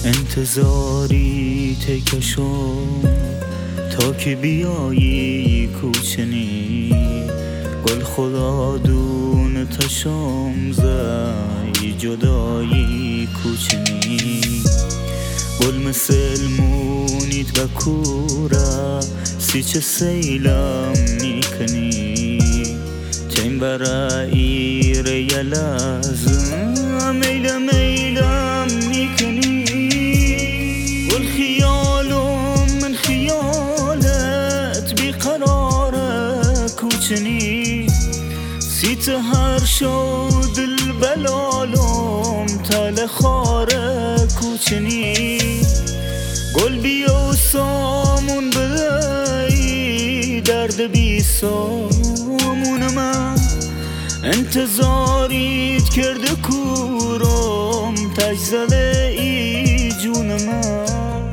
انتظاری تکشم تا که بیایی کوچنی، گل خدا دون تشم زی جدایی کوچنی. گل مثل مونیت و کورا سیچه سیلم نیکنی، تیم برای ریالازم میلم نیکنی. گل خیالم من خیالت بیقراره کوچنی، سیت هر شو دل بلالم تل خاره کوچنی. گل بیا سامون بدهی درد بی سامون من، انتظاریت کرده کورم تجزله ای جون من.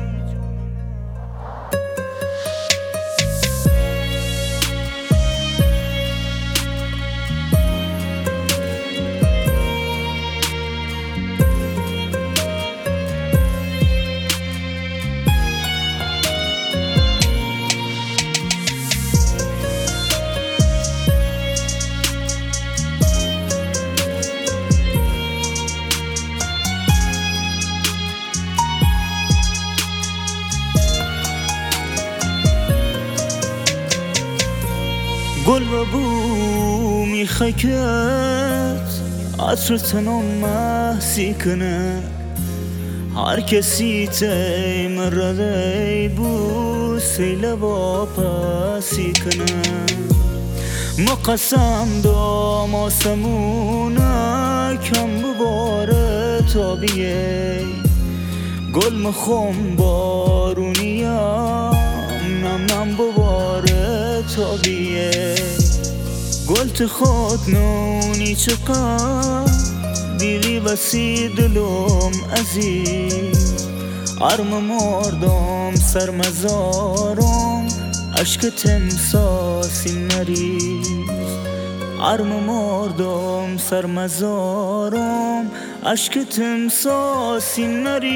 گل و بو میخکت عطر تنم محسی کنه، هر کسی تیم رده بو سیل با پاسی کنه. ما قسم دام آسمونه کم بباره تابیه، گل مخم بارونیم نم نم بباره تابیه. گل تخود نونی چقدر دیلی بسی دلم عزیز، عرم مردم سرمزارم عشق تمساسی نریز. عرم مردم سرمزارم عشق تمساسی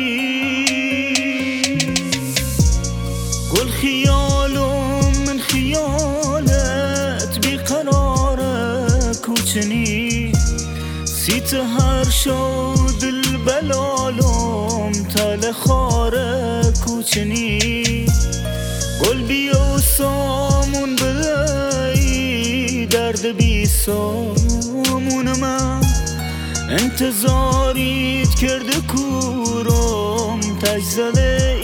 نریز. گل خیالم من خیالت بیقراره کوچنی، سیت هر شو دل بلالم تل خاره کوچنی. گل بیا سامون بدهی درد بی سامون من، انتظاریت کرده کورم تجزله